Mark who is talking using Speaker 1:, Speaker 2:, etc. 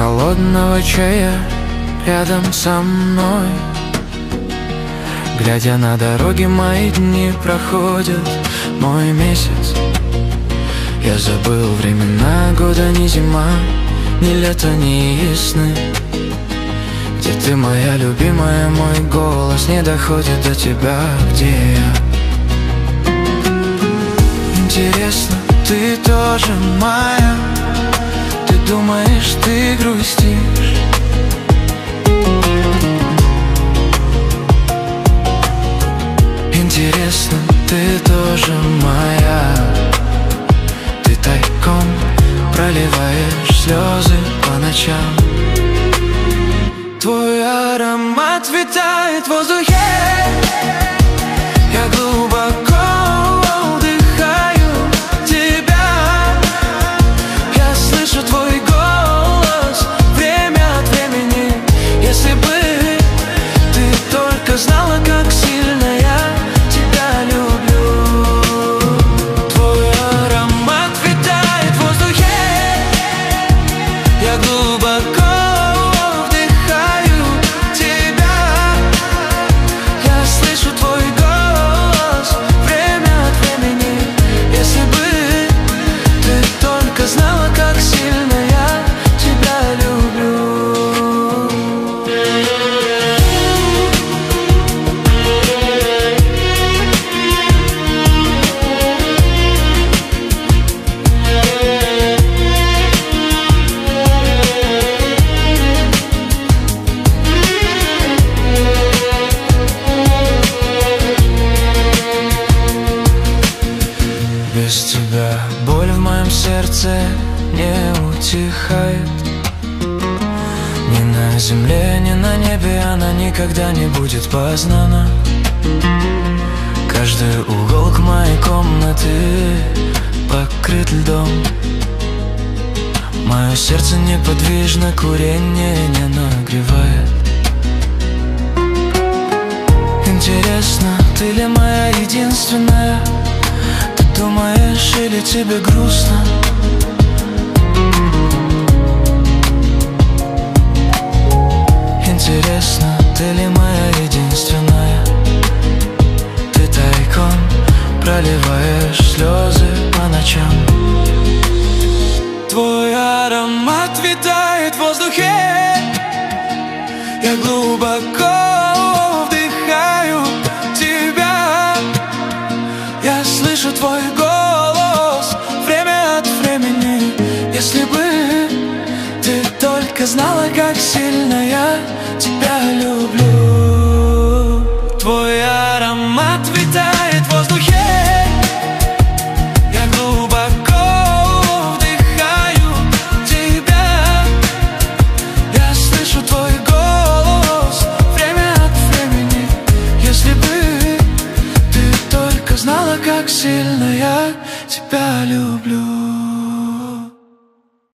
Speaker 1: холодного чая рядом со мной. Глядя на дороги, мои дни проходят, мой месяц. Я забыл времена года, ни зима, ни лето, ни весны. Где ты, моя любимая, мой голос не доходит до тебя, где я? Интересно, ты тоже моя? Ты думаешь, ты грустишь? Интересно, ты тоже моя? Ты тайком проливаешь слезы по ночам. Твой аромат витает в воздухе. Я глубоко вдыхаю тебя. Я слышу твой голос время от времени. Если бы ты только знала, как сильно я тебя люблю. Твой аромат витает в воздухе. Я глубоко знала, как сильно я тебя люблю. Без тебя боль в моем сердце не утихает. Ни на земле, ни на небе она никогда не будет познана. Каждый уголок моей комнаты покрыт льдом. Мое сердце неподвижно, курение не нагревает. Интересно, ты ли моя единственная? Ты думаешь, или тебе грустно? Интересно, ты ли моя единственная? Ты тайком проливаешь слезы по ночам. Твой аромат витает в воздухе. Я глубоко вдыхаю тебя. Я слышу твой голос время от времени. Если бы ты только знала, как сильно я тебя люблю. Твой аромат витает в воздухе. Я глубоко вдыхаю тебя. Я слышу твой голос время от времени. Если бы ты только знала, как сильно я тебя люблю.